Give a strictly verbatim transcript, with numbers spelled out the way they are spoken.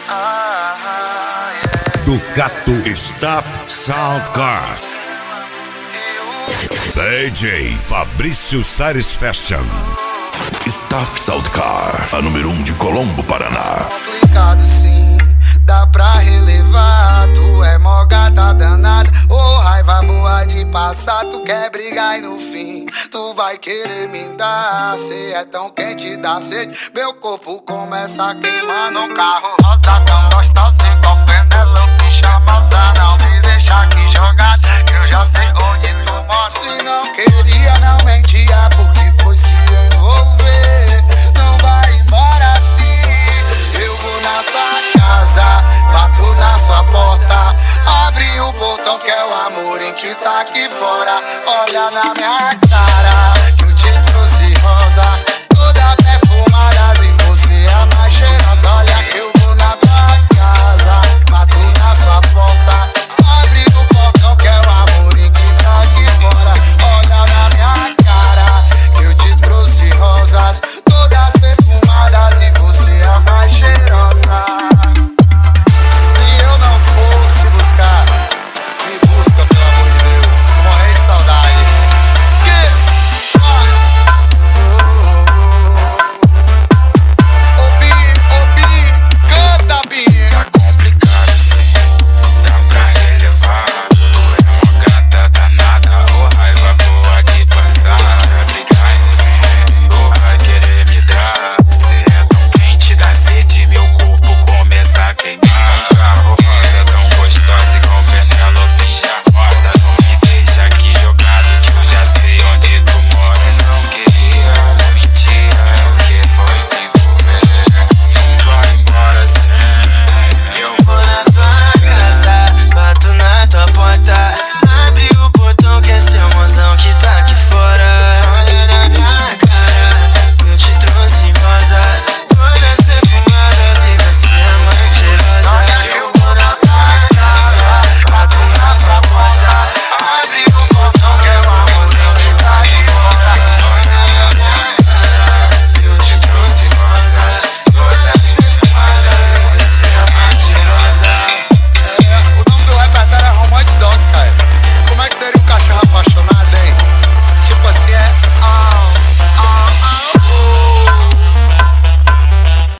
Ducato Staff Soundcar. D J Fabrício Satisfaction. Staff Soundcar, a número um de Colombo, Paraná. Complicado sim, dá pra relevar. Tu é mó gata danada, ô oh, raiva boa de passar. Tu quer brigar e no fim tu vai querer me dar. Cê é tão quente, dá sede, meu corpo começa a queimar. No carro rosa tão gostosa, igual Penelope chamosa. Não me deixa aqui jogado, eu já sei onde tu mora. Se não queria, não mentia, porque foi se envolver. Não vai embora assim, eu vou na sua casa, bato na sua porta, abre o portão que é o amor em que tá aqui fora. Olha na minha cara, que eu te trouxe rosa, toda perfumada.